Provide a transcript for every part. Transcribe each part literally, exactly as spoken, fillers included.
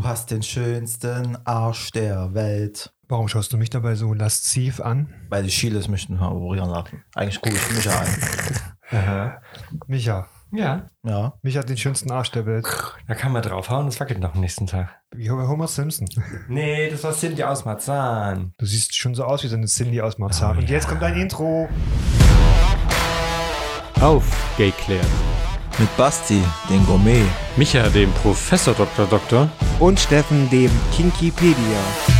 hast den schönsten Arsch der Welt. Warum schaust du mich dabei so lasziv an? Weil die Chiles möchten favorieren lassen. Eigentlich gucke ich Micha an. Aha. Micha. Ja. Ja. Micha hat den schönsten Arsch der Welt. Da kann man draufhauen, das wackelt noch am nächsten Tag. Wie Homer Simpson. Nee, das war Cindy aus Marzahn. Du siehst schon so aus wie so eine Cindy aus Marzahn. Oh, Und jetzt ja. kommt ein Intro. Auf Gayclair. Mit Basti, den Gourmet. Micha, dem Professor Doktor Doktor. Und Steffen, dem Kinkipedia.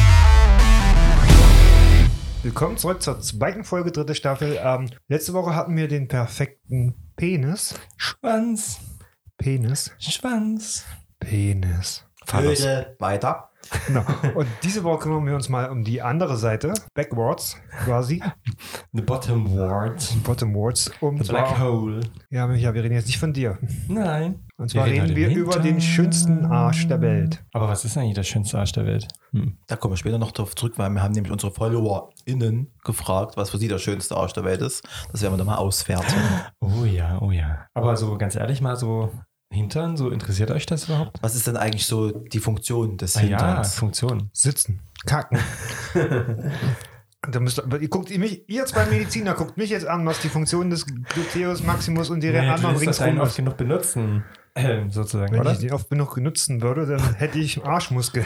Willkommen zurück zur zweiten Folge, dritte Staffel. Ähm, letzte Woche hatten wir den perfekten Penis. Schwanz. Penis. Schwanz. Penis. Föde weiter. Genau. Und diese Woche kümmern wir uns mal um die andere Seite. Backwards quasi. The bottom ward. Bottomwards. Um The black zwar, hole. ja, Micha, wir reden jetzt nicht von dir. Nein. Und zwar Wir reden reden wir heute über Hintern. den schönsten Arsch der Welt. Aber was ist eigentlich der schönste Arsch der Welt? Hm. Da kommen wir später noch drauf zurück, weil wir haben nämlich unsere FollowerInnen gefragt, was für sie der schönste Arsch der Welt ist. Das werden wir dann mal auswerten. Oh ja, oh ja. Aber so ganz ehrlich mal so Hintern, so interessiert euch das überhaupt? Was ist denn eigentlich so die Funktion des Ah ja, Hinterns? Funktion. Sitzen. Kacken. Da müsst ihr, ihr guckt ihr mich, ihr zwei Mediziner, guckt mich jetzt an, was die Funktion des Gluteus Maximus und die Nee, du anderen willst das ringsrum einen oft ist. genug benutzen. Ähm, sozusagen, Wenn oder? ich den oft genug benutzen würde, dann hätte ich Arschmuskel.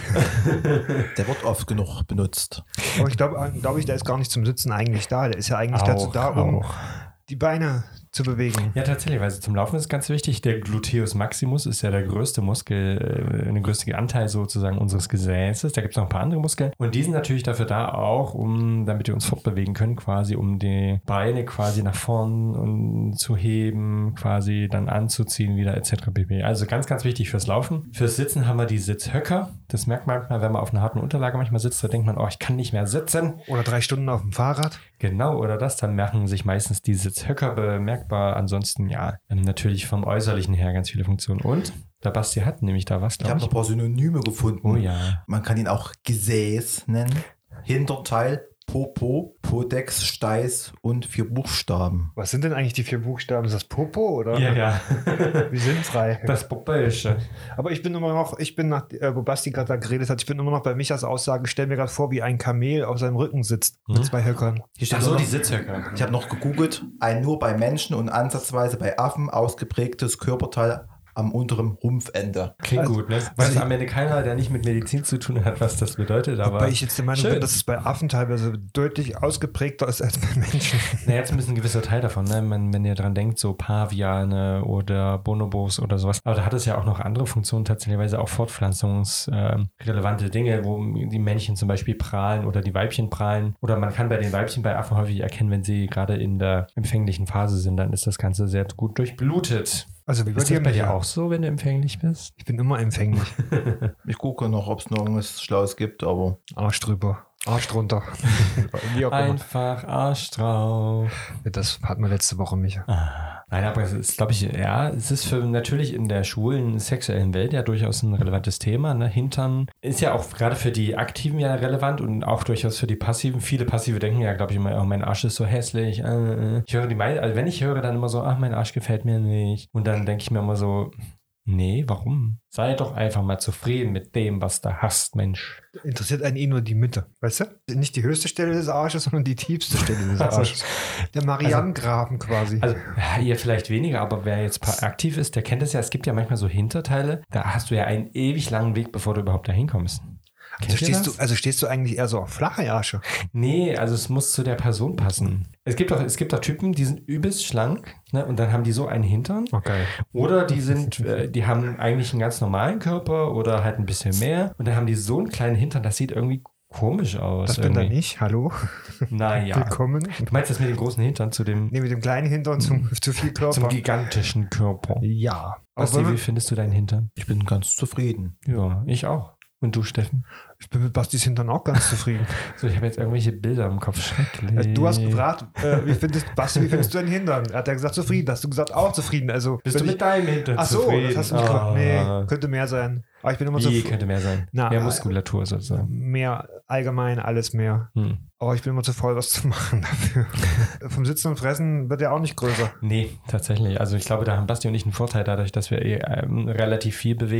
Der wird oft genug benutzt. Aber ich glaube, glaub ich, der ist gar nicht zum Sitzen eigentlich da. Der ist ja eigentlich Auch, dazu da, um auch. die Beine zu bewegen. Ja, tatsächlich, weil zum Laufen ist ganz wichtig. Der Gluteus Maximus ist ja der größte Muskel, äh, der größte Anteil sozusagen unseres Gesäßes. Da gibt es noch ein paar andere Muskeln. Und die sind natürlich dafür da auch, um, damit wir uns fortbewegen können, quasi, um die Beine quasi nach vorn und zu heben, quasi dann anzuziehen wieder et cetera pp. Also ganz, ganz wichtig fürs Laufen. Fürs Sitzen haben wir die Sitzhöcker. Das merkt man manchmal, wenn man auf einer harten Unterlage manchmal sitzt, da denkt man, oh, ich kann nicht mehr sitzen. Oder drei Stunden auf dem Fahrrad. Genau, oder das, dann merken sich meistens die Sitzhöcker bemerkbar. Ansonsten, ja, natürlich vom Äußerlichen her ganz viele Funktionen. Und der Basti hat nämlich da was, Ich habe glaube noch ich. ein paar Synonyme gefunden. Oh ja. Man kann ihn auch Gesäß nennen. Hinterteil, Popo, Podex, Steiß und vier Buchstaben. Was sind denn eigentlich die vier Buchstaben? Ist das Popo oder? Ja, ja. Wir sind frei. Das Popöische. Aber ich bin immer noch, ich bin nach, äh, wo Basti gerade da geredet hat, ich bin immer noch bei Michas Aussage, stell mir gerade vor, wie ein Kamel auf seinem Rücken sitzt Mhm. mit zwei Höckern. Hier steht Ach so, noch, die Sitzhöcker. ich habe noch gegoogelt, ein nur bei Menschen und ansatzweise bei Affen ausgeprägtes Körperteil am unteren Rumpfende. Klingt Also, gut, ne? weil Weiß ich- am Ende keiner, der nicht mit Medizin zu tun hat, was das bedeutet, aber. Wobei ich jetzt der Meinung schön. bin, dass es bei Affen teilweise deutlich ausgeprägter ist als bei Menschen. Na, jetzt ist ein gewisser Teil davon, ne? wenn, wenn ihr dran denkt, so Paviane oder Bonobos oder sowas. Aber da hat es ja auch noch andere Funktionen, tatsächlich auch fortpflanzungsrelevante Dinge, wo die Männchen zum Beispiel prahlen oder die Weibchen prahlen. Oder man kann bei den Weibchen bei Affen häufig erkennen, wenn sie gerade in der empfänglichen Phase sind, dann ist das Ganze sehr gut durchblutet. Also wie bei Ist dir, das bei Micha? dir auch so, wenn du empfänglich bist? Ich bin immer empfänglich. Ich gucke noch, ob es noch irgendwas Schlaues gibt, aber Arsch drüber. Arsch drunter. Wie auch immer. Einfach Arsch drauf. Das hatten wir letzte Woche, Micha. Ah, nein, aber es ist, glaube ich, ja, es ist für natürlich in der schwulen sexuellen Welt ja durchaus ein relevantes Thema. Ne? Hintern ist ja auch gerade für die Aktiven ja relevant und auch durchaus für die Passiven. Viele Passive denken ja, glaube ich, immer, oh, mein Arsch ist so hässlich. Äh, ich höre die meisten, also wenn ich höre, dann immer so, ach, mein Arsch gefällt mir nicht. Und dann denke ich mir immer so, nee, warum? Sei doch einfach mal zufrieden mit dem, was du hast, Mensch. Interessiert einen eh nur die Mitte, weißt du? Nicht die höchste Stelle des Arsches, sondern die tiefste Stelle des Also, Arsches. Der Marianengraben quasi. Also, ja, ihr vielleicht weniger, aber wer jetzt pa- aktiv ist, der kennt es ja. Es gibt ja manchmal so Hinterteile, da hast du ja einen ewig langen Weg, bevor du überhaupt dahin kommst. also, Kennt ihr stehst das? du, also stehst du eigentlich eher so auf flache Ärsche? Nee, also es muss zu der Person passen. Es gibt auch, es gibt auch Typen, die sind übelst schlank, ne, und dann haben die so einen Hintern. Okay. Oder die sind, äh, die haben eigentlich einen ganz normalen Körper oder halt ein bisschen mehr. Und dann haben die so einen kleinen Hintern, das sieht irgendwie komisch aus. Das bin dann irgendwie. ich. Hallo. Naja. Willkommen. Du meinst das mit dem großen Hintern zu dem, Nee, mit dem kleinen Hintern zum, zu viel Körper. zum gigantischen Körper. Ja. Basti, Aber wie findest du deinen Hintern? ich bin ganz zufrieden. Ja, ich auch. Und du, Steffen? ich bin mit Bastis Hintern auch ganz zufrieden. So, ich habe jetzt irgendwelche Bilder im Kopf. Schrecklich. Du hast gefragt, äh, wie findest, Basti, wie findest du deinen Hintern? Er hat ja gesagt, zufrieden. Hast du gesagt, auch zufrieden. Also, Bist wenn du mit ich, deinem Hintern Ach so, zufrieden? das hast du nicht Ah. gemacht. Nee, könnte mehr sein. Aber ich bin immer Wie zufrieden. könnte mehr sein? Na, mehr äh, Muskulatur sozusagen. Mehr allgemein, alles mehr. Hm. Aber ich bin immer zu faul, was zu machen dafür. Vom Sitzen und Fressen wird er auch nicht größer. Nee, tatsächlich. Also ich glaube, da haben Basti und ich einen Vorteil dadurch, dass wir eh, ähm, relativ viel bewegen.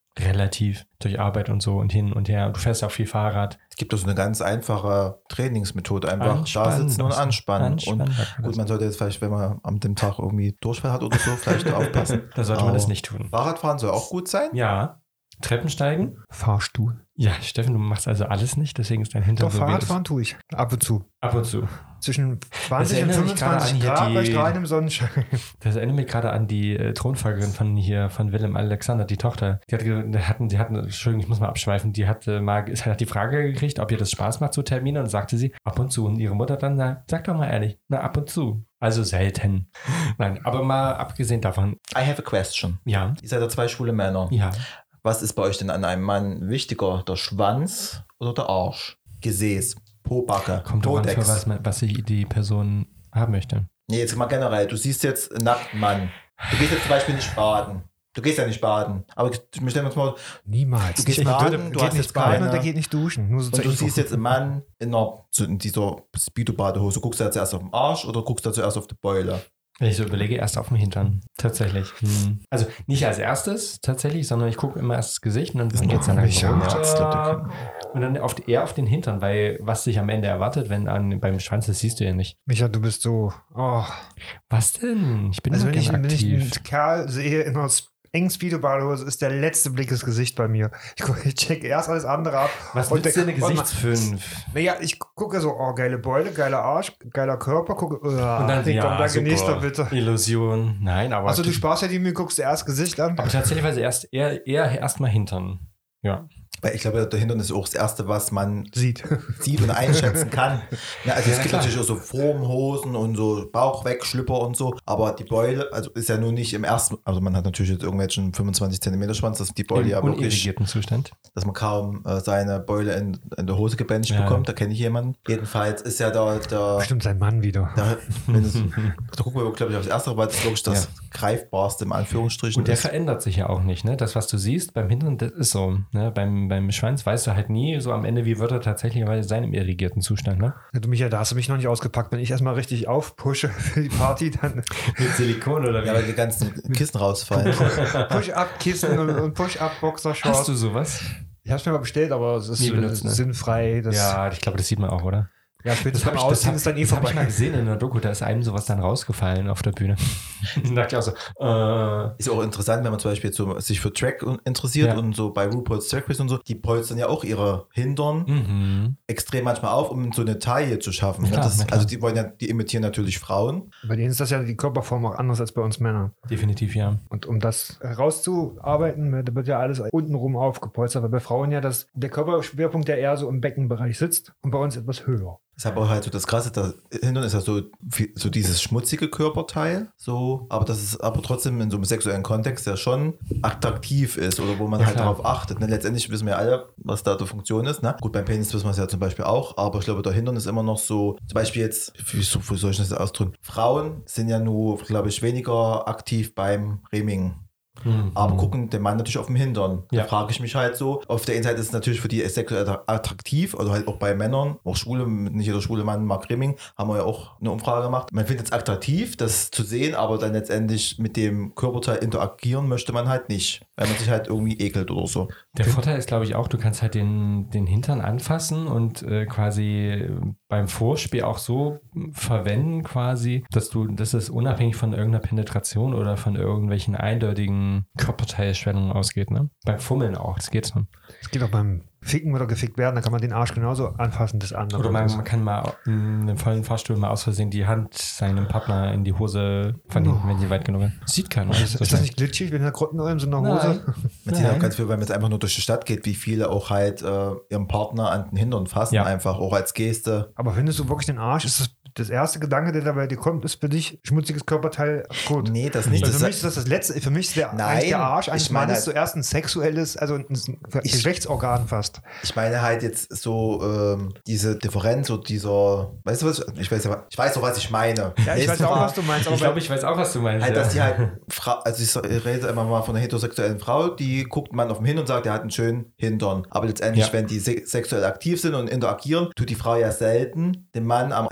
Relativ. Durch Arbeit und so und hin und her. Du fährst auch viel Fahrrad. Es gibt doch so eine ganz einfache Trainingsmethode. Einfach Anspannen, da sitzen und also anspannen. anspannen, und sagt man gut, das. man sollte jetzt vielleicht, wenn man am dem Tag irgendwie Durchfall hat oder so, vielleicht aufpassen. Da sollte man Aber das nicht tun. Fahrradfahren soll auch gut sein. Ja. Treppensteigen? Fahrstuhl. Ja, Steffen, du machst also alles nicht, deswegen ist dein Hintern Doch, so wie es ist. Fahrradfahren tue ich. Ab und zu. Ab und zu. Zwischen zwanzig und erinnert mich gerade fünfundzwanzig an Grad hier bei die- strahlendem Sonnenschein. Das erinnert mich gerade an die äh, Thronfolgerin von hier, von Willem Alexander, die Tochter. Die hat, ge- die hatten, die hatten, Entschuldigung, ich muss mal abschweifen, die hat äh, mal, es hat die Frage gekriegt, ob ihr das Spaß macht, so Termine, und sagte sie, ab und zu. Und ihre Mutter dann sagt, sag doch mal ehrlich, na, ab und zu. Also selten. Nein, aber mal abgesehen davon, I have a question. ja, Ihr seid ja zwei schwule Männer. ja. Was ist bei euch denn an einem Mann wichtiger? Der Schwanz oder der Arsch? Gesäß, Pobacke, Kommt doch an, für Podex. was, man- was sie die Person haben möchte. Nee, jetzt mal generell. Du siehst jetzt einen nackten Mann. Du gehst jetzt zum Beispiel nicht baden. Du gehst ja nicht baden. Aber wir stellen uns mal, Niemals. Du gehst Ich baden, würde- du geht hast nicht jetzt baden keine- und der geht nicht duschen. Nur so und zur du Info. siehst jetzt einen Mann in, einer, so in dieser Speedo-Badehose. Guckst du da zuerst auf den Arsch oder guckst du da zuerst auf die Beule? Wenn ich so überlege, erst auf dem Hintern. Tatsächlich. Hm. Also nicht als erstes tatsächlich, sondern ich gucke immer erst das Gesicht und dann Das ist geht's noch dann nicht runter. Arzt, Und dann auf, eher auf den Hintern, weil was sich am Ende erwartet, wenn an, beim Schwanz, das siehst du ja nicht. Micha, du bist so. Oh. Was denn? Ich bin Also doch wenn ich, gerne wenn ich einen aktiv. Kerl sehe in einer engen Speedo-Badehose, ist der letzte Blick das Gesicht bei mir. Ich, guck, ich check erst alles andere ab. Was und nützt dir eine und man- Gesichtsfünf? Naja, ich gucke so, oh, geile Beule, geiler Arsch, geiler Körper, gucke, uh, Und dann, nee, komm, ja, danke, nächster super. bitte. Illusion. Nein, aber, Also du sparst ja die Mühe, guckst dir erst Gesicht an. aber tatsächlich war es erst eher, eher erstmal Hintern. Ja. Weil ich glaube, der Hintern ist auch das Erste, was man Sieht. sieht und einschätzen kann. Ja, also Ja, es gibt klar. natürlich auch so Formhosen und so Bauchwegschlüpper und so, aber die Beule, also ist ja nur nicht im ersten, also man hat natürlich jetzt irgendwelchen fünfundzwanzig Zentimeter Schwanz, dass die Beule Im ja wirklich, unirrigierten Zustand. dass man kaum äh, seine Beule in, in der Hose gebändigt Ja. bekommt, da kenne ich jemanden. Jedenfalls ist ja da der, Bestimmt sein Mann wieder. der wenn es, da gucken wir, glaube ich, aufs Erste, weil das ist wirklich das greifbarste im Anführungsstrichen Und der ist. verändert sich ja auch nicht, ne? Das, was du siehst beim Hintern, das ist so. Ne? Beim, beim Schwanz weißt du halt nie so am Ende, wie wird er tatsächlich sein im irrigierten Zustand, ne? Du, Micha, da hast du mich noch nicht ausgepackt. Wenn ich erstmal richtig aufpushe für die Party, dann Mit Silikon oder Ja, weil die ganzen Kissen rausfallen. Push-Up-Kissen und, und Push-Up-Boxershorts. Hast du sowas? Ich hab's mir mal bestellt, aber es ist Nie äh, benutzt, ne? sinnfrei. Das, ja, Ja, ich glaube, das sieht man auch, oder? spätestens hab beim ich- das Ausziehen hab- ist dann eh das habe ich vorbei. mal gesehen in der Doku, da ist einem sowas dann rausgefallen auf der Bühne. Da dachte ich auch so, äh, Ist auch interessant, wenn man zum Beispiel jetzt so sich für Track interessiert Ja. und so bei RuPaul's Drag Race und so, die polstern ja auch ihre Hintern mhm. extrem manchmal auf, um so eine Taille zu schaffen. Na Ne? klar, das, na klar. also die wollen ja, die imitieren natürlich Frauen. Bei denen ist das ja die Körperform auch anders als bei uns Männern. Definitiv, ja. Und um das herauszuarbeiten, da wird ja alles untenrum aufgepolstert, weil bei Frauen ja das, der Körperschwerpunkt ja eher so im Beckenbereich sitzt und bei uns etwas höher. Das ist aber halt so das Krasse, da Hintern ist ja so, wie- so dieses schmutzige Körperteil, so, aber das ist aber trotzdem in so einem sexuellen Kontext ja schon attraktiv ist oder wo man Ja, halt klar. darauf achtet. Ne? Letztendlich wissen wir alle, was da die Funktion ist. Ne? Gut, beim Penis wissen wir es ja zum Beispiel auch, aber ich glaube, der Hintern ist immer noch so, zum Beispiel jetzt, wie, so- wie soll ich das ausdrücken? Frauen sind ja nur, glaube ich, weniger aktiv beim Reming. Mhm. Aber gucken den Mann natürlich auf dem Hintern. Ja. Da frage ich mich halt so. Auf der einen Seite ist es natürlich für die sexuell attraktiv, also halt auch bei Männern, auch Schwule, nicht jeder schwule Mann mag Rimming, haben wir ja auch eine Umfrage gemacht. Man findet es attraktiv, das zu sehen, aber dann letztendlich mit dem Körperteil interagieren möchte man halt nicht, weil man sich halt irgendwie ekelt oder so. Der Vorteil ist, glaube ich, auch, du kannst halt den, den Hintern anfassen und äh, quasi beim Vorspiel auch so verwenden, quasi, dass du, dass es unabhängig von irgendeiner Penetration oder von irgendwelchen eindeutigen Körperteilschwellungen ausgeht, ne? Beim Fummeln auch, das geht so. Es geht auch beim Ficken oder gefickt werden, da kann man den Arsch genauso anfassen des anderen. Oder man, man kann mal in einem vollen Fahrstuhl mal aus Versehen die Hand seinem Partner in die Hose von hinten, wenn sie weit genug ist. Sieht keiner. ist, ist das nicht glitschig, wenn der Grottenolm so in der Hose? Man sieht ja auch ganz viel, wenn man jetzt einfach nur durch die Stadt geht, wie viele auch halt äh, ihren Partner an den Hintern fassen, Ja. einfach auch als Geste. Aber findest du wirklich den Arsch? Ist das das erste Gedanke, der dabei dir kommt, ist für dich schmutziges Körperteil gut? Nee, das nicht. Also Das für mich ist das das letzte, für mich ist der, Nein, eigentlich der Arsch ich eines meine Mannes halt- zuerst ein sexuelles, also ein Ich- Geschlechtsorgan fast. Ich meine halt jetzt so ähm, diese Differenz oder dieser, weißt du was, ich weiß ja, ich weiß doch, was ich meine. Ja, ich weiß auch, was du meinst, aber Ich glaube, ich weiß auch, was du meinst. Halt, ja. dass die halt, Fra also ich so- ich rede immer mal von einer heterosexuellen Frau, die guckt man auf den Hintern und sagt, der hat einen schönen Hintern. Aber letztendlich, Ja. wenn die se sexuell aktiv sind und interagieren, tut die Frau ja selten dem Mann am Hintern den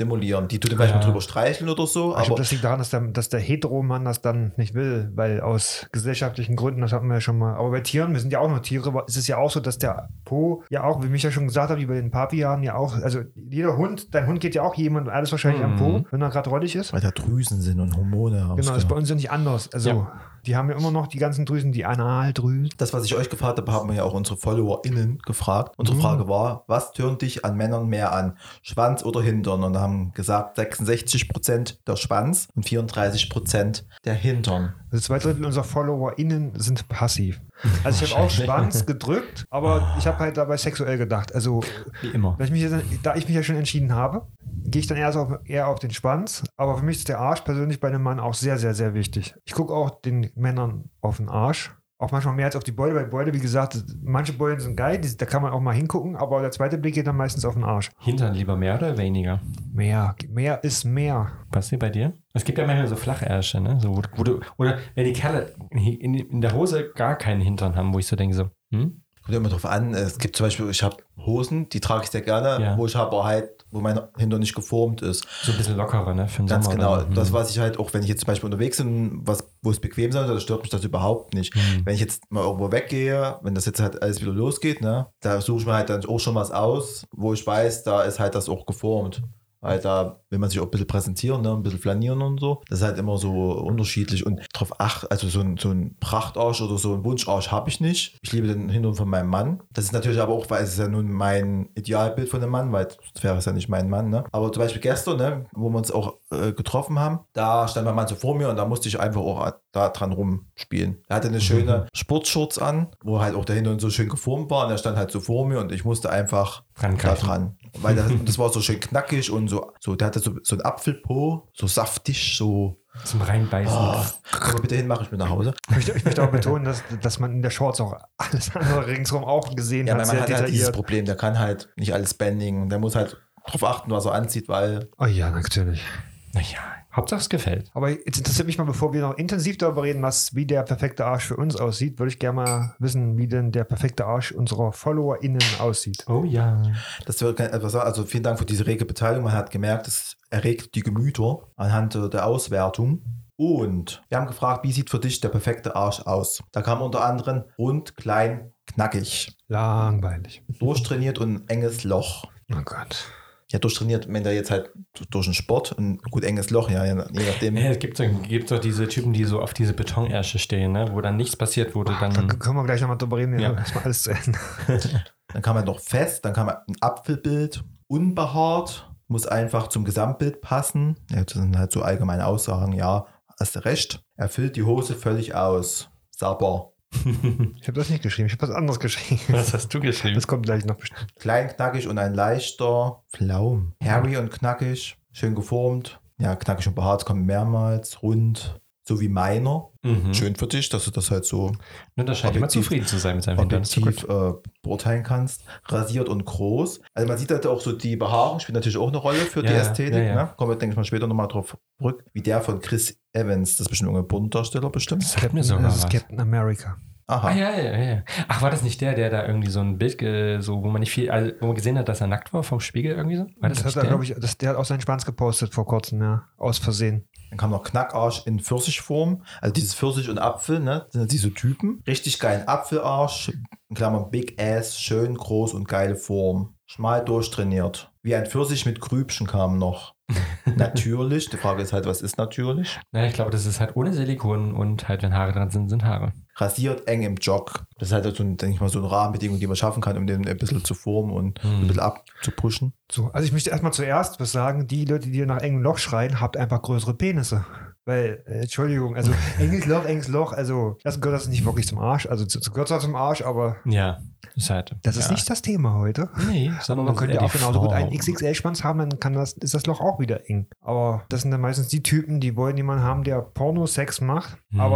stimulieren. Die tut dann vielleicht Ja. mal drüber streicheln oder so, Ich glaube, aber das liegt daran, dass der, dass der Hetero-Mann das dann nicht will, weil aus gesellschaftlichen Gründen, das hatten wir ja schon mal. Aber bei Tieren, wir sind ja auch nur Tiere, ist es ja auch so, dass der Po ja auch, wie mich ja schon gesagt hat, wie bei den Papianen ja auch, also jeder Hund, dein Hund geht ja auch jemand alles wahrscheinlich Mhm. am Po, wenn er gerade rollig ist. weil da Drüsen sind und Hormone. Genau, das ist bei uns ja nicht anders. Also, Ja. die haben ja immer noch die ganzen Drüsen, die Analdrüsen. Das, was ich euch gefragt habe, haben wir ja auch unsere FollowerInnen gefragt. Unsere Mhm. Frage war, was tönt dich an Männern mehr an? Schwanz oder Hintern? Und da haben gesagt sechsundsechzig Prozent der Schwanz und vierunddreißig Prozent der Hintern. Also zwei Drittel unserer FollowerInnen sind passiv. Also ich habe auch Schwanz gedrückt, aber ich habe halt dabei sexuell gedacht. Also Wie immer. wenn ich mich jetzt, da ich mich ja schon entschieden habe, gehe ich dann eher, so auf, eher auf den Schwanz. Aber für mich ist der Arsch persönlich bei einem Mann auch sehr, sehr, sehr wichtig. Ich gucke auch den Männern auf den Arsch. Auch manchmal mehr als auf die Beule. Bei Beule, wie gesagt, manche Beulen sind geil, die, da kann man auch mal hingucken, aber der zweite Blick geht dann meistens auf den Arsch. Hintern lieber mehr oder weniger? Mehr, mehr ist mehr. Was ist bei dir? Es gibt ja manchmal so Flachersche, ne? So, wo, wo du, oder wenn die Kerle in, in der Hose gar keinen Hintern haben, wo ich so denke, so, hm? Kommt immer drauf an. Es gibt zum Beispiel, ich habe Hosen, die trage ich sehr gerne, Ja. wo ich aber halt, wo mein Hintern nicht geformt ist. So ein bisschen lockerer, ne? Für den Ganz Sommer. genau. Oder? Das, Hm. was ich halt auch, wenn ich jetzt zum Beispiel unterwegs bin, was, wo es bequem sein soll, das stört mich das überhaupt nicht. Mhm. Wenn ich jetzt mal irgendwo weggehe, wenn das jetzt halt alles wieder losgeht, ne, da suche ich mir halt dann auch schon was aus, wo ich weiß, da ist halt das auch geformt. Weil da will man sich auch ein bisschen präsentieren, ne? Ein bisschen flanieren und so. Das ist halt immer so unterschiedlich. Und drauf acht, also so ein, so ein Prachtarsch oder so ein Wunscharsch habe ich nicht. Ich liebe den Hintern von meinem Mann. Das ist natürlich aber auch, weil es ist ja nun mein Idealbild von einem Mann, weil das wäre es ja nicht mein Mann. Ne? Aber zum Beispiel gestern, ne, wo wir uns auch äh, getroffen haben, da stand mein Mann so vor mir und da musste ich einfach auch da dran rumspielen. Er hatte eine schöne Sportshorts an, wo halt auch der Hintern so schön geformt war und er stand halt so vor mir und ich musste einfach da Rangreifen. dran. Weil das, das war so schön knackig und so, so der hatte so, so ein Apfelpo, so saftig, so. Zum Reinbeißen. Oh, komm mal bitte hin, mache ich mit nach Hause. Ich möchte, ich möchte auch betonen, dass, dass man in der Shorts auch alles andere ringsherum auch gesehen Ja, hat. weil Sehr man hat halt dieses detailliert. Problem, der kann halt nicht alles bändigen. Der muss halt drauf achten, was er anzieht, weil Oh ja, natürlich. Naja, Hauptsache es gefällt. Aber jetzt interessiert mich mal, bevor wir noch intensiv darüber reden, was, wie der perfekte Arsch für uns aussieht, würde ich gerne mal wissen, wie denn der perfekte Arsch unserer FollowerInnen aussieht. Oh ja. das wird kein- etwas sagen. Also vielen Dank für diese rege Beteiligung. Man hat gemerkt, es erregt die Gemüter anhand äh, der Auswertung. Und wir haben gefragt, wie sieht für dich der perfekte Arsch aus? Da kam unter anderem rund, klein, knackig, Langweilig. durchtrainiert und ein enges Loch. Oh Gott. Ja, durchtrainiert, wenn der jetzt halt durch den Sport, ein gut enges Loch, ja, je nachdem. Ja, es gibt doch, gibt doch diese Typen, die so auf diese Betonersche stehen, ne? Wo dann nichts passiert, wo du Da dann. können wir gleich nochmal drüber reden. Ja. Ja. Erstmal alles zu Ende. Dann kam er noch fest, dann kam ein Apfelbild, unbehaart, muss einfach zum Gesamtbild passen. Ja, das sind halt so allgemeine Aussagen, ja, hast du recht. Er füllt die Hose völlig aus. Sabber. Ich habe das nicht geschrieben, ich habe was anderes geschrieben. Was hast du geschrieben? Das kommt gleich noch bestimmt. Klein, knackig und ein leichter Pflaum. Hairy und knackig, schön geformt. Ja, knackig und behaart kommt mehrmals, rund, so wie meiner. Mhm. Schön für dich, dass du das halt so Und da scheint immer Objektiv- zufrieden zu sein mit seinem Hintern. Das ist doch objektiv gut. äh, beurteilen kannst. Rasiert und groß. Also man sieht halt auch so, die Behaarung spielt natürlich auch eine Rolle für die Ja, Ästhetik. ja, ja. Ne? Kommen wir, denke ich mal, später nochmal drauf zurück. Wie der von Chris Evans. Das ist bestimmt irgendein Bunddarsteller bestimmt. Das sagt mir sogar Das ist was. Captain America. Aha. Ah, ja, ja, ja. Ach, war das nicht der, der da irgendwie so ein Bild, ge- so, wo man nicht viel, also, wo man gesehen hat, dass er nackt war vom Spiegel irgendwie so? War das, Das nicht hat er, der? glaube ich, das, der hat auch seinen Schwanz gepostet vor kurzem, ja. Aus Versehen. Dann kam noch Knackarsch in Pfirsichform. Also dieses Pfirsich und Apfel, ne? Das sind diese Typen. Richtig geilen Apfelarsch. In Klammern Big Ass. Schön groß und geile Form. Schmal durchtrainiert. Wie ein Pfirsich mit Grübchen kam noch. Natürlich. Die Frage ist halt, was ist natürlich? Naja, ich glaube, das ist halt ohne Silikon und halt, wenn Haare dran sind, sind Haare. Rasiert eng im Jog. Das ist halt so, ein, denke ich mal, so eine Rahmenbedingung, die man schaffen kann, um den ein bisschen zu formen und Hm. ein bisschen abzupushen. So, also ich möchte erstmal zuerst was sagen, die Leute, die nach engem Loch schreien, habt einfach größere Penisse. Weil, äh, Entschuldigung, also enges Loch, enges Loch, also das gehört das nicht wirklich zum Arsch, also zu, zu gehört zwar zum Arsch, aber Ja, ist halt. das ist ja. nicht das Thema heute. Nee, Aber sondern man das könnte ist ja eher auch die genauso gut einen Form. X X L-Schwanz haben, dann kann das, ist das Loch auch wieder eng. Aber das sind dann meistens die Typen, die wollen jemanden haben, der Pornosex macht, Hm. aber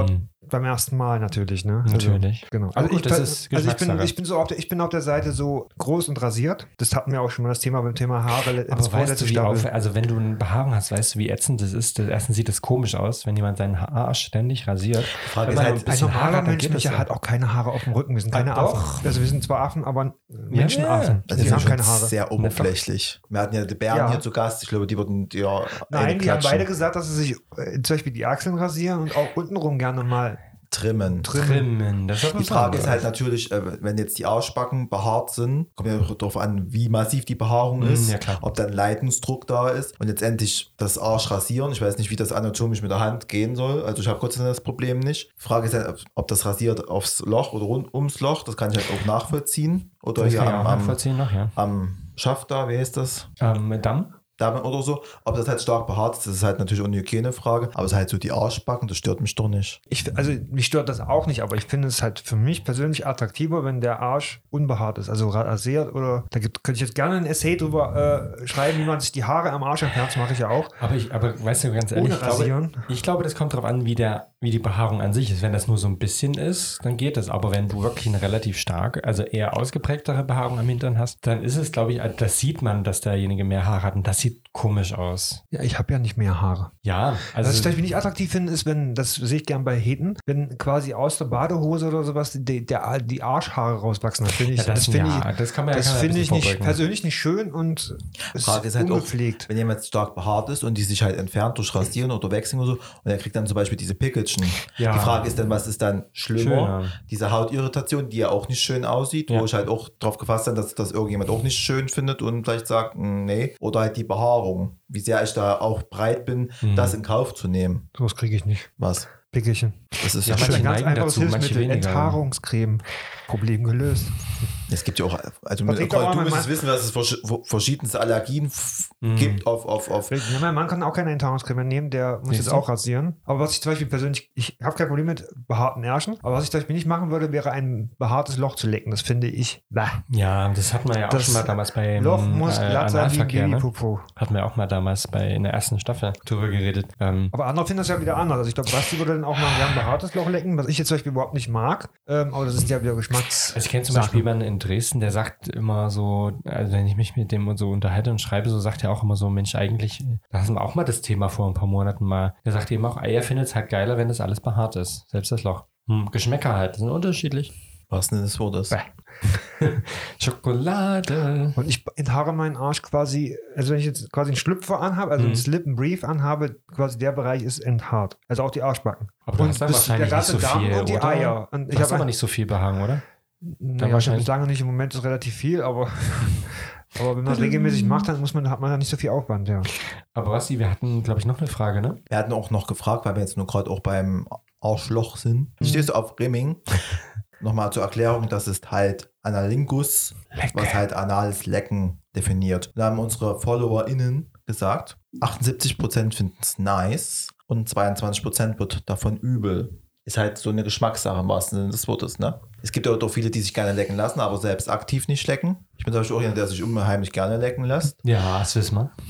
beim ersten Mal natürlich, ne? Natürlich. Also, genau. Aber Also, gut, ich, das per- ist also ich, bin, Geschmackssache. ich bin so auf der, ich bin auf der Seite so groß und rasiert. Das hatten wir auch schon mal das Thema beim Thema Haare. ins Aber weißt vorletzte du, wie Staffel. auf, also wenn du eine Behaarung hast, weißt du, wie ätzend das ist? Erstens sieht es komisch aus, wenn jemand seinen Arsch ständig rasiert. Frage Wenn ist man halt, ein Ein bisschen Haare normaler hat, dann Mensch geht das Micha, ja. hat auch keine Haare auf dem Rücken. Wir sind keine Ah, doch. Affen. Also wir sind zwar Affen, aber Menschenaffen. also die die haben sind keine schon Haare. sehr oberflächlich. Wir hatten ja die Bären Ja. hier zu Gast. Ich glaube, die würden ja Nein, eine die haben klatschen. beide gesagt, dass sie sich äh, zum Beispiel die Achseln rasieren und auch untenrum gerne mal trimmen. trimmen. Trimmen. Das ist Die Frage ist halt natürlich, äh, wenn jetzt die Arschbacken behaart sind, kommt ja auch darauf an, wie massiv die Behaarung Mm, ist, ja, klar. ob dann Leitungsdruck da ist und letztendlich das Arsch rasieren. Ich weiß nicht, wie das anatomisch mit der Hand gehen soll. Also ich habe Gott sei Dank das Problem nicht. Die Frage ist halt, ob- ob das rasiert aufs Loch oder rund ums Loch. Das kann ich halt auch nachvollziehen. Oder Das hier kann ich am, auch am, nachvollziehen noch, ja. am Schaft da, wie heißt das? Ähm, Damm? Damen oder so. Ob das halt stark behaart ist, das ist halt natürlich auch eine Hygienefrage. Aber es ist halt so die Arschbacken, das stört mich doch nicht. Ich, also mich stört das auch nicht, aber ich finde es halt für mich persönlich attraktiver, wenn der Arsch unbehaart ist, also rasiert oder da gibt, könnte ich jetzt gerne ein Essay drüber äh, schreiben, wie man sich die Haare am Arsch entfernt, das mache ich ja auch. Aber ich, aber weißt du, ganz ehrlich, Ohne ich glaube, rasieren. ich glaube, das kommt darauf an, wie der, wie die Behaarung an sich ist. Wenn das nur so ein bisschen ist, dann geht das. Aber wenn du wirklich eine relativ stark, also eher ausgeprägtere Behaarung am Hintern hast, dann ist es, glaube ich, das sieht man, dass derjenige mehr Haare hat und das sieht komisch aus. Ja, ich habe ja nicht mehr Haare. Ja, Was ich also zum Beispiel nicht attraktiv finde, ist, wenn, das sehe ich gern bei Heten, wenn quasi aus der Badehose oder sowas die, der, die Arschhaare rauswachsen. Das finde ich, ja, das, das finde ja, ich, das kann man ja das kann man finde ein ich bisschen nicht, vorbeugen. persönlich nicht schön und ist Frage ist halt auch, ungepflegt. wenn jemand stark behaart ist und die sich halt entfernt durch Rasieren oder Wechseln oder so und er kriegt dann zum Beispiel diese Pickelchen. Ja. Die Frage ist dann, was ist dann schlimmer? Schöner. Diese Hautirritation, die ja auch nicht schön aussieht, Ja. wo ich halt auch drauf gefasst bin, dass das irgendjemand auch nicht schön findet und vielleicht sagt, "Mm, nee. Oder halt die Behaarung. Wie sehr ich da auch bereit bin, Mhm. das in Kauf zu nehmen. Sowas kriege ich nicht. Was? Pickelchen. Das ist Ja, ja, manche schön. Ein ganz neigen einfaches dazu, manche Hilfsmittel, weniger. Enthaarungscreme. Problem gelöst. Es gibt ja auch, also Was mit, ich doch mal du mein müsstest Mann- wissen, dass es versch- verschiedenste Allergien f- Mhm. gibt auf, auf, auf. Ja, mein Mann kann auch keine Enthaarungscreme nehmen, der muss Siehst jetzt du? auch rasieren. Aber was ich zum Beispiel persönlich, ich habe kein Problem mit behaarten Ärschen, aber was ich zum Beispiel nicht machen würde, wäre ein behaartes Loch zu lecken. Das finde ich, bäh. Ja, das hatten wir ja auch Das schon mal damals bei Loch muss glatt sein wie ein Analverkehr, ne? Babypopo. Hatten wir auch mal damals bei in der ersten Staffel drüber geredet. Ähm, Aber andere finden das ja wieder anders. Also ich glaube, Basti würde dann auch mal gern ein behaartes Loch lecken, was ich jetzt zum Beispiel überhaupt nicht mag. Ähm, aber das ist ja wieder Geschmacks. Also ich kenne zum Sache. Beispiel jemanden in Dresden, der sagt immer so, also wenn ich mich mit dem so unterhalte und schreibe, so sagt er auch immer so, Mensch, eigentlich, da hatten wir auch mal das Thema vor ein paar Monaten mal. Der sagt eben auch, er findet es halt geiler, wenn das alles behaart ist. Selbst das Loch. Hm, Geschmäcker halt, sind unterschiedlich. Was denn das Wort ist? Bäh. Schokolade. Und ich enthaare meinen Arsch quasi, also wenn ich jetzt quasi einen Schlüpfer anhabe, also Mhm. einen Slip, einen Brief anhabe, quasi der Bereich ist enthaart. Also auch die Arschbacken. Aber du Und hast dann das- wahrscheinlich der nicht so ganze Darm viel, und die oder? Eier. Und Du ich hast habe aber nicht so viel Behagen, oder? Naja, ich habe wahrscheinlich- es lange nicht, im Moment ist relativ viel, aber, aber wenn man es regelmäßig macht, dann muss man, hat man ja nicht so viel Aufwand, ja. Aber Basti, wir hatten, glaube ich, noch eine Frage, ne? Wir hatten auch noch gefragt, weil wir jetzt nur gerade auch beim Arschloch sind. Mhm. Stehst du auf Rimming? Nochmal zur Erklärung, das ist halt Analingus, was halt anales Lecken definiert. Da haben unsere FollowerInnen gesagt, achtundsiebzig Prozent finden es nice und zweiundzwanzig Prozent wird davon übel. Ist halt so eine Geschmackssache im wahrsten Sinne des Wortes, ne? Es gibt ja auch viele, die sich gerne lecken lassen, aber selbst aktiv nicht lecken. Ich bin zum Beispiel auch jemand, der sich unheimlich gerne lecken lässt. Ja, das wissen wir.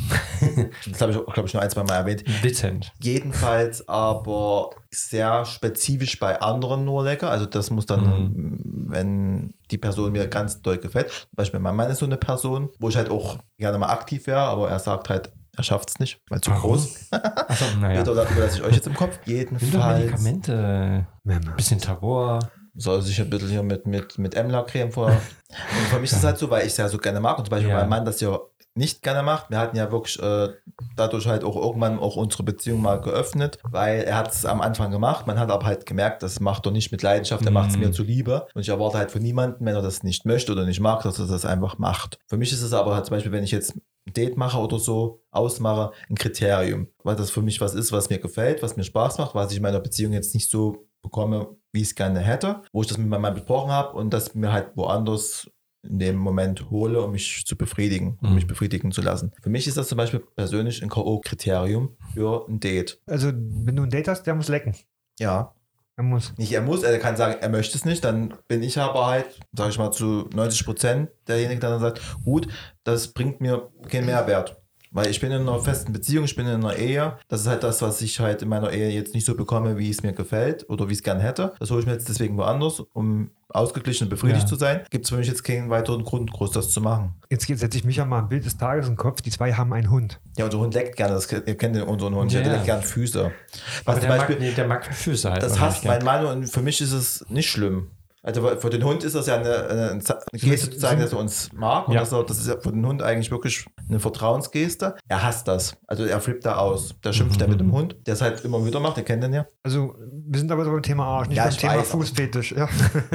Das habe ich, glaube ich, nur ein, zwei Mal erwähnt. Dezent. Jedenfalls aber sehr spezifisch bei anderen nur lecker. Also das muss dann, wenn die Person mir ganz doll gefällt. Zum Beispiel mein Mann ist so eine Person, wo ich halt auch gerne mal aktiv wäre, aber er sagt halt, er schafft es nicht, weil zu Warum? groß. Achso, naja. Oder darüber lasse ich euch jetzt im Kopf. Nimm doch Jedenfalls Medikamente. Männer. Bisschen Tabor. soll sich ein bisschen hier mit, mit, mit Emla-Creme vorher. Und für mich ist es halt so, weil ich es ja so gerne mag. Und zum Beispiel Ja. mein Mann das ja nicht gerne macht. Wir hatten ja wirklich äh, dadurch halt auch irgendwann auch unsere Beziehung mal geöffnet, weil er hat es am Anfang gemacht. Man hat aber halt gemerkt, das macht er nicht mit Leidenschaft, er Mhm. macht es mir zuliebe. Und ich erwarte halt von niemandem, wenn er das nicht möchte oder nicht mag, dass er das einfach macht. Für mich ist es aber halt zum Beispiel, wenn ich jetzt ein Date mache oder so, ausmache, ein Kriterium. Weil das für mich was ist, was mir gefällt, was mir Spaß macht, was ich in meiner Beziehung jetzt nicht so bekomme, wie ich es gerne hätte, wo ich das mit meinem Mann besprochen habe und das mir halt woanders in dem Moment hole, um mich zu befriedigen, um Mhm. mich befriedigen zu lassen. Für mich ist das zum Beispiel persönlich ein K O-Kriterium für ein Date. Also, wenn du ein Date hast, der muss lecken. Ja, Er muss. nicht er muss, er kann sagen, er möchte es nicht, dann bin ich aber halt, sage ich mal, zu neunzig Prozent derjenige, der dann sagt, gut, das bringt mir keinen Mehrwert. Weil ich bin in einer festen Beziehung, ich bin in einer Ehe. Das ist halt das, was ich halt in meiner Ehe jetzt nicht so bekomme, wie es mir gefällt oder wie ich es gern hätte. Das hole ich mir jetzt deswegen woanders, um ausgeglichen und befriedigt Ja. zu sein. Gibt es für mich jetzt keinen weiteren Grund, groß das zu machen. Jetzt geht- setze ich mich ja mal ein Bild des Tages in den Kopf. Die zwei haben einen Hund. Ja, unser Hund leckt gerne, das, ihr kennt den, unseren Hund, Ja, der ja. leckt gerne Füße. Aber Was der, zum Beispiel, mag, nee, der mag Füße halt. das wahrscheinlich hasst gern. mein Mann und für mich ist es nicht schlimm. Also für den Hund ist das ja eine, eine, eine Geste zu zeigen, dass er uns mag. Und Ja. dass er, das ist ja für den Hund eigentlich wirklich eine Vertrauensgeste. Er hasst das. Also er flippt da aus. Der schimpft Mhm. da mit dem Hund, der es halt immer wieder macht. Ihr kennt den ja. Also, wir sind aber so beim Thema Arsch, nicht Ja, beim ich Thema weiß. Fußfetisch. Ja.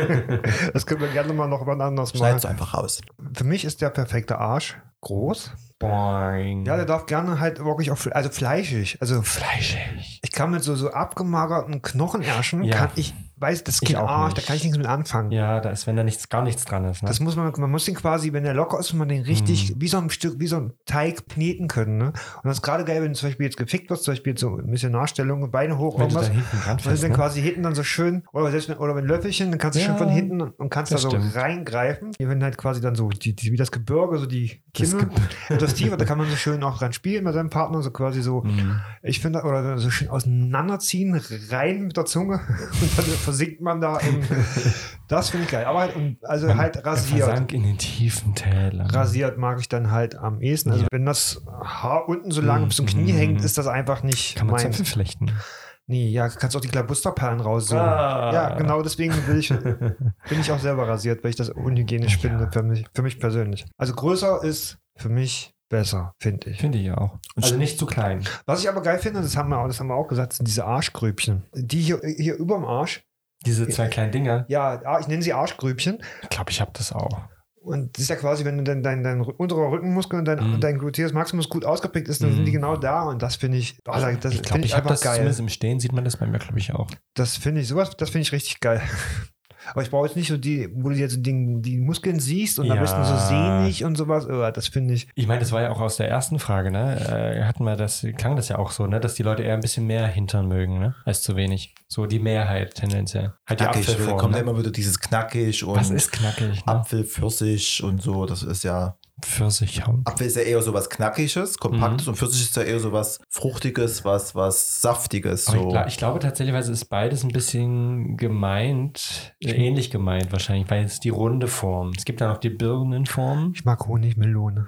Das können wir gerne mal noch wann anders machen. Schneid's einfach raus. Für mich ist der perfekte Arsch groß. Boing. Ja, der darf gerne halt wirklich auch, also fleischig. Also fleischig. ich kann mit so, so abgemagerten Knochenärschen, Ja. kann ich, weiß, das ist Ich kein auch Arsch, nicht. da kann ich nichts mit anfangen. Ja, da ist, wenn da nichts, gar nichts dran ist. Ne? Das muss man, man muss den quasi, wenn der locker ist, muss man den richtig, Mhm. wie so ein Stück, wie so ein Teig kneten können. Ne? Und das ist gerade geil, wenn du zum Beispiel jetzt gefickt wirst, zum Beispiel jetzt so ein bisschen Nachstellung, Beine hoch, wenn du da irgendwas. hinten dran Und dann fährst, dann ne? quasi hinten dann so schön, oder selbst wenn, oder wenn Löffelchen, dann kannst du Ja, schön von hinten und, und kannst da das so stimmt. reingreifen. Wenn halt quasi dann so, die, die, wie das Gebirge, so die Das Kimme, das tiefer, da kann man so schön auch dran spielen mit seinem Partner, so quasi so, Mhm. ich finde, oder so schön auseinanderziehen, rein mit der Zunge und dann versinkt man da im, das finde ich geil. Aber halt, um- also Man- halt er rasiert. versank in den tiefen Tälern. Rasiert mag ich dann halt am ehesten. Also Ja. wenn das Haar unten so lang Mhm. bis zum Knie hängt, ist das einfach nicht Kann man mein. Zöpfe flechten. Nee, ja, kannst auch die Klabusterperlen raussuchen. Ah. Ja, genau deswegen will ich, bin ich auch selber rasiert, weil ich das unhygienisch finde für mich, für mich persönlich. Also größer ist für mich besser, finde ich. Finde ich auch. Also nicht zu klein. Was ich aber geil finde, das haben wir auch, das haben wir auch gesagt, sind diese Arschgrübchen. Die hier, hier überm Arsch. Diese zwei kleinen Dinger. Ja, ich nenne sie Arschgrübchen. Ich glaube, ich habe das auch. Und das ist ja quasi, wenn du dein, dein, dein unterer Rückenmuskel und dein, Mhm. dein Gluteus Maximus gut ausgeprägt ist, dann sind die Mhm. genau da. Und das finde ich, oh, das Ich finde glaube, ich, ich habe einfach das geil. zumindest im Stehen, sieht man das bei mir, glaube ich, auch. Das finde ich, sowas, das finde ich richtig geil. Aber ich brauche jetzt nicht so die, wo du jetzt die, die Muskeln siehst und am Ja. besten so sehnig und sowas. Oh, das finde ich. Ich meine, das war ja auch aus der ersten Frage, ne? Äh, hatten wir das, klang das ja auch so, ne? Dass die Leute eher ein bisschen mehr Hintern mögen, ne? Als zu wenig. So die Mehrheit tendenziell. Halt die Knackig. Apfelform, Kommt ne? immer wieder dieses knackig und Was ist knackig, ne? Apfel, Pfirsich und so. Das ist ja. Pfirsichhaut. Apfel ist ja eher so was Knackiges, Kompaktes Mhm. und Pfirsich ist ja eher so was Fruchtiges, was, was Saftiges. Aber So. ich, glaub, ich glaube tatsächlich ist beides ein bisschen gemeint, äh, ähnlich gemeint wahrscheinlich, weil es die runde Form. Es gibt ja noch die Birnenform, Ich mag Honigmelone.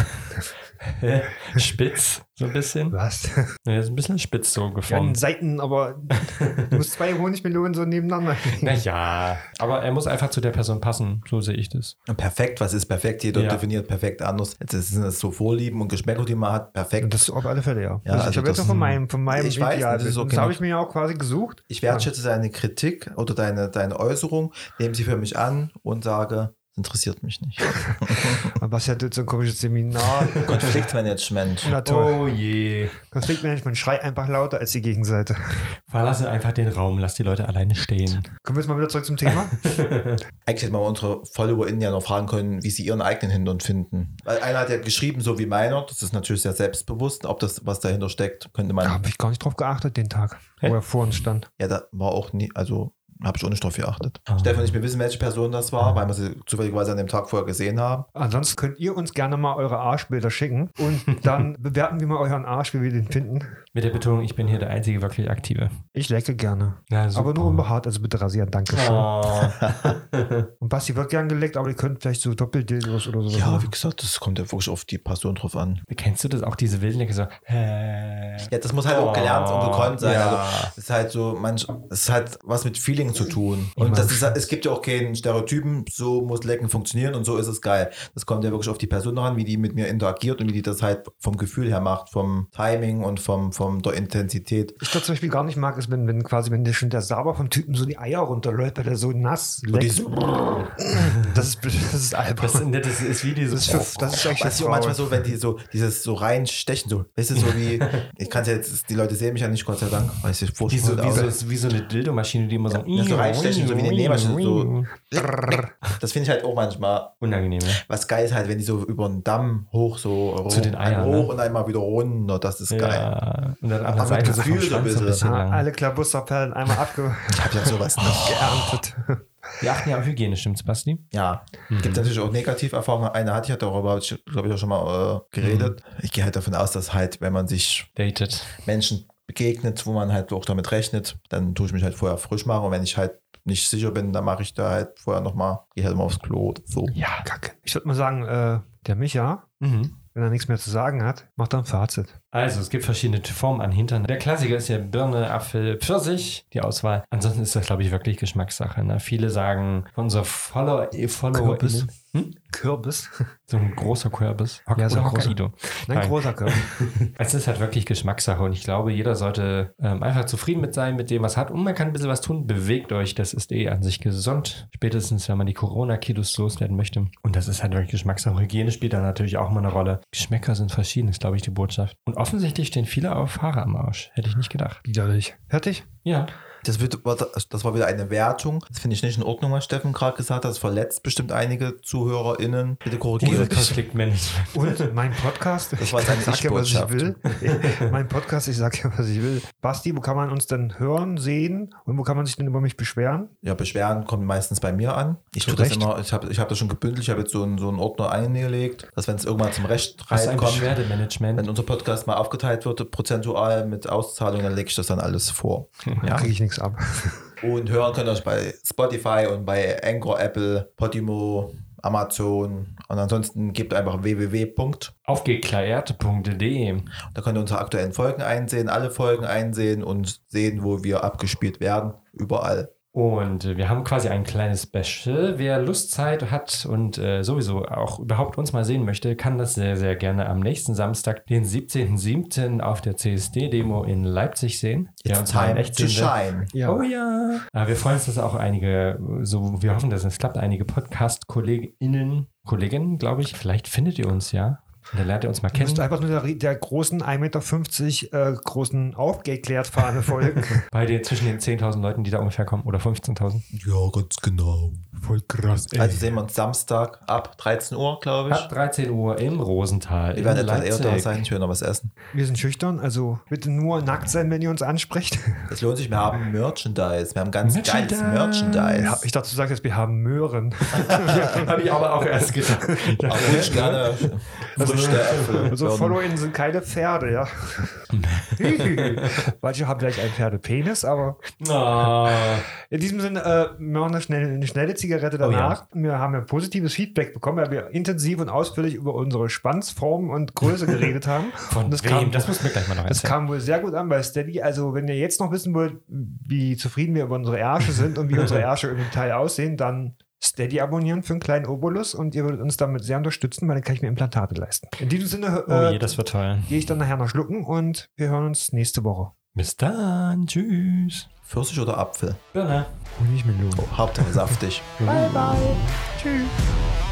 spitz, so ein bisschen. Was? Ja, ist ein bisschen spitz so Ja, an geformt. Seiten, aber du musst zwei Honigmelonen so nebeneinander. Naja, aber er muss einfach zu der Person passen, so sehe ich das. Perfekt, was ist perfekt? Jeder Ja. definiert perfekt anders. Jetzt sind es so Vorlieben und Geschmäcker, die man hat. Perfekt. Und das auf alle Fälle, ja. Ja, also ich also habe jetzt das- noch von meinem, von meinem Ich weiß, Ideal. das ist Das, okay. habe ich mir ja auch quasi gesucht. Ich wertschätze deine Kritik oder deine, deine Äußerung, nehme sie für mich an und sage, das interessiert mich nicht. Aber was ja so ein komisches Seminar. Konfliktmanagement. Na toll. Oh je. Konfliktmanagement, schrei einfach lauter als die Gegenseite. Verlasse einfach den Raum, lass die Leute alleine stehen. Kommen wir jetzt mal wieder zurück zum Thema. Eigentlich hätten wir unsere FollowerInnen ja noch fragen können, wie sie ihren eigenen Hintern finden. Weil einer hat ja geschrieben, so wie meiner, das ist natürlich sehr selbstbewusst, ob das, was dahinter steckt, könnte man. Da habe ich gar nicht drauf geachtet, den Tag, Hä? wo er vor uns stand. Ja, da war auch nie, also habe ich auch nicht drauf geachtet. Ah. Stefan und ich, wir wissen, welche Person das war, weil wir sie zufälligerweise an dem Tag vorher gesehen haben. Ansonsten könnt ihr uns gerne mal eure Arschbilder schicken und dann bewerten wir mal euren Arsch, wie wir den finden. Mit der Betonung, ich bin hier der einzige wirklich Aktive. Ich lecke gerne. Ja, Aber nur unbehaart, also bitte rasieren, danke schön. Oh. Und Basti wird gern geleckt, aber ihr könnt vielleicht so Doppeldildos oder sowas Ja, machen. wie gesagt, das kommt ja wirklich auf die Person drauf an. Kennst du das auch, diese wilden, die so, hä? Ja, das muss halt auch gelernt und gekonnt sein. Ja. Also, es ist halt so, manch, es ist halt was mit Feeling zu tun. Ich Und mein- das ist, halt- es gibt ja auch keinen Stereotypen, so muss Lecken funktionieren und so ist es geil. Das kommt ja wirklich auf die Person an, wie die mit mir interagiert und wie die das halt vom Gefühl her macht, vom Timing und vom, vom der Intensität. Ich glaube zum Beispiel gar nicht mag, ist, wenn, wenn quasi, wenn der schon der Saber vom Typen so die Eier runterläuft, weil der so nass Und leckt. dieses, Das ist, das ist albern. Das, das ist wie diese. Das ist, für, das ist echt weißt du, manchmal so, wenn die so dieses so reinstechen, so, weißt du, so wie, ich kann es jetzt, die Leute sehen mich ja nicht, Gott sei Dank, weil ich wie furchtbar so, wie, aus. so, wie so eine Dildo-Maschine, die immer so, Ja, so reinstechen, so wie eine Nähmaschine, so. Das finde ich halt auch manchmal. unangenehm. Ne? Was geil ist halt, wenn die so über den Damm hoch so Zu den Eiern, hoch ne? und einmal wieder runter, das ist geil. Ja, und dann an der Aber Seite mit so vom Gefühl so ein Schwanz so ein bisschen. bisschen Ah, lang. alle Klabusterperlen einmal abge Ich habe ja sowas nicht. geerntet. Wir achten ja auf Hygiene, stimmt's, Basti? Ja, gibt natürlich auch Negativerfahrungen. Eine hatte ich ja darüber, glaube ich, auch schon mal äh, geredet. Mhm. Ich gehe halt davon aus, dass halt, wenn man sich datet, Menschen begegnet, wo man halt auch damit rechnet, dann tue ich mich halt vorher frisch machen. Und wenn ich halt nicht sicher bin, dann mache ich da halt vorher nochmal, gehe halt mal aufs Klo oder so. Ja, kacke. Ich würde mal sagen, äh, der Micha, mhm. wenn er nichts mehr zu sagen hat, macht er ein Fazit. Also, es gibt verschiedene Formen an Hintern. Der Klassiker ist ja Birne, Apfel, Pfirsich, die Auswahl. Ansonsten ist das, glaube ich, wirklich Geschmackssache. Ne? Viele sagen, von unserer Follower, Follower Kürbis. Hm? Kürbis. So ein großer Kürbis. Hock, ja, so ein Hokkaido. Nein, Nein, großer Kürbis. Es ist halt wirklich Geschmackssache und ich glaube, jeder sollte ähm, einfach zufrieden mit sein, mit dem, was hat. Und man kann ein bisschen was tun. Bewegt euch, das ist eh an sich gesund. Spätestens, wenn man die Corona-Kilos loswerden möchte. Und das ist halt wirklich Geschmackssache. Hygiene spielt da natürlich auch immer eine Rolle. Geschmäcker sind verschieden, ist, glaube ich, die Botschaft. Und offensichtlich stehen viele auf Haare am Arsch. Hätte ich nicht gedacht. Widerlich. Fertig? Ja. Das, wird, das war wieder eine Wertung. Das finde ich nicht in Ordnung, was Steffen gerade gesagt hat. Das verletzt bestimmt einige ZuhörerInnen. Bitte korrigiere mich. Konfliktmanagement. Und mein Podcast. Das war seine ich sag ja, was ich Ich-Botschaft. will. Mein Podcast, ich sag ja, was ich will. Basti, wo kann man uns denn hören, sehen und wo kann man sich denn über mich beschweren? Ja, Beschwerden kommen meistens bei mir an. Ich tue das immer, ich habe ich hab das schon gebündelt, ich habe jetzt so einen, so einen Ordner eingelegt, dass wenn es irgendwann zum Recht Was ist ein reinkommt, Beschwerdemanagement? wenn unser Podcast mal aufgeteilt wird, prozentual mit Auszahlung, dann lege ich das dann alles vor. Da Ja. kriege ich nichts ab. Und hören könnt ihr euch bei Spotify und bei Anchor, Apple, Podimo, Amazon und ansonsten gebt einfach w w w punkt Aufgeklärt punkt de. Da könnt ihr unsere aktuellen Folgen einsehen, alle Folgen einsehen und sehen, wo wir abgespielt werden, überall. Und wir haben quasi ein kleines Special. Wer Lust, Zeit hat und äh, sowieso auch überhaupt uns mal sehen möchte, kann das sehr, sehr gerne am nächsten Samstag, den siebzehnten siebten auf der C S D-Demo in Leipzig sehen. It's uns mal in time echt to sehen wird. shine. Ja. Oh ja. Aber wir freuen uns, dass auch einige, so wir hoffen, dass es klappt, einige Podcast-KollegInnen, Kolleginnen, glaube ich, vielleicht findet ihr uns ja. Und dann lernt ihr uns mal Du musst kennen. einfach nur der, der großen ein Meter fünfzig äh, großen Aufgeklärt-Fahne folgen. Bei den zwischen den zehntausend Leuten, die da ungefähr kommen, oder fünfzehntausend. Ja, ganz genau. Voll krass, ey. Also sehen wir uns Samstag ab dreizehn Uhr, glaube ich. Ab dreizehn Uhr im Rosenthal. Wir werden in etwas eher da Leipzig. sein, ich will noch was essen. Wir sind schüchtern, also bitte nur nackt sein, wenn ihr uns ansprecht. Das lohnt sich, wir haben Merchandise, wir haben ganz Merchandise. geiles Merchandise. Ja, ich dachte, du sagst jetzt, wir haben Möhren. Habe ich aber auch erst gedacht. Aber ruhig gerne Früchte, Äpfel, Unsere Birnen. FollowerInnen sind keine Pferde, ja. Manche haben vielleicht einen Pferdepenis, aber Oh. in diesem Sinne, äh, wir machen eine schnelle, eine schnelle Zigarette danach. Wir haben ja positives Feedback bekommen, weil wir intensiv und ausführlich über unsere Spannsform und Größe geredet haben. Von und das wem? kam, Das muss mir gleich mal noch das erzählen. kam wohl sehr gut an bei Steady. Also, wenn ihr jetzt noch wissen wollt, wie zufrieden wir über unsere Ärsche sind und wie unsere Ärsche im Detail aussehen, dann Steady abonnieren für einen kleinen Obolus und ihr würdet uns damit sehr unterstützen, weil dann kann ich mir Implantate leisten. In diesem Sinne Oh äh, je, das wird toll. gehe ich dann nachher noch schlucken und wir hören uns nächste Woche. Bis dann. Tschüss. Pfirsich oder Apfel? Birne. Honigmelone. Hauptsache saftig. Bye, bye. Tschüss.